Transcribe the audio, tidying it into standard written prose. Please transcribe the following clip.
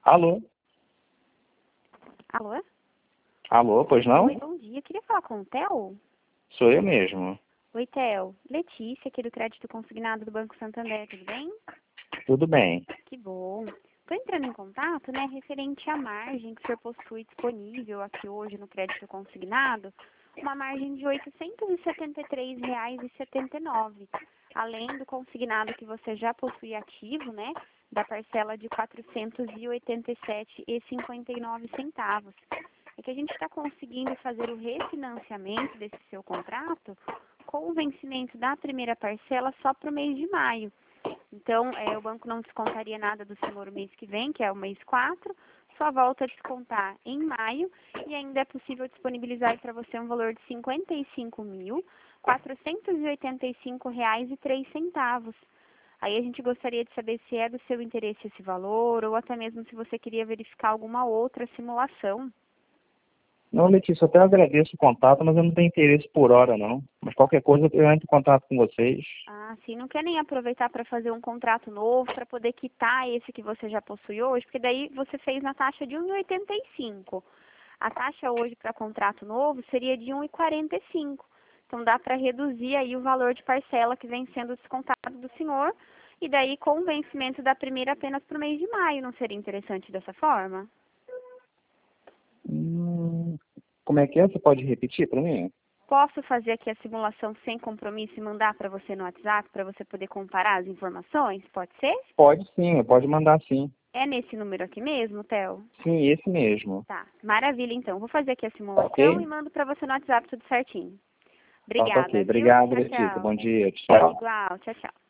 Alô? Alô? Alô, pois não? Oi, bom dia. Queria falar com o Theo? Sou eu mesmo. Oi, Theo. Letícia, aqui do Crédito Consignado do Banco Santander, tudo bem? Tudo bem. Que bom. Estou entrando em contato, né, referente à margem que o senhor possui disponível aqui hoje no Crédito Consignado, uma margem de R$ 873,79, além do consignado que você já possui ativo, né, da parcela de R$ 487,59. É que a gente está conseguindo fazer o refinanciamento desse seu contrato com o vencimento da primeira parcela só para o mês de maio. Então, o banco não descontaria nada do senhor o mês que vem, que é o mês 4, só volta a descontar em maio e ainda é possível disponibilizar para você um valor de R$ 55.485,03. Aí a gente gostaria de saber se é do seu interesse esse valor ou até mesmo se você queria verificar alguma outra simulação. Não, Letícia, eu até agradeço o contato, mas eu não tenho interesse por hora, não. Mas qualquer coisa eu entro em contato com vocês. Ah, sim, não quer nem aproveitar para fazer um contrato novo, para poder quitar esse que você já possui hoje, porque daí você fez na taxa de 1,85. A taxa hoje para contrato novo seria de 1,45. Então dá para reduzir aí o valor de parcela que vem sendo descontado do senhor, e daí com o vencimento da primeira apenas para o mês de maio, não seria interessante dessa forma? Como é que é? Você pode repetir para mim? Posso fazer aqui a simulação sem compromisso e mandar para você no WhatsApp para você poder comparar as informações? Pode ser? Pode sim, pode mandar sim. É nesse número aqui mesmo, Theo? Sim, esse mesmo. Tá, maravilha então. Vou fazer aqui a Tá simulação e ok? mando para você no WhatsApp tudo certinho. Então tá ok. Obrigada, viu? Obrigado, Tchau, Letícia. tchau. Bom dia. Tchau. Igual, tchau, tchau.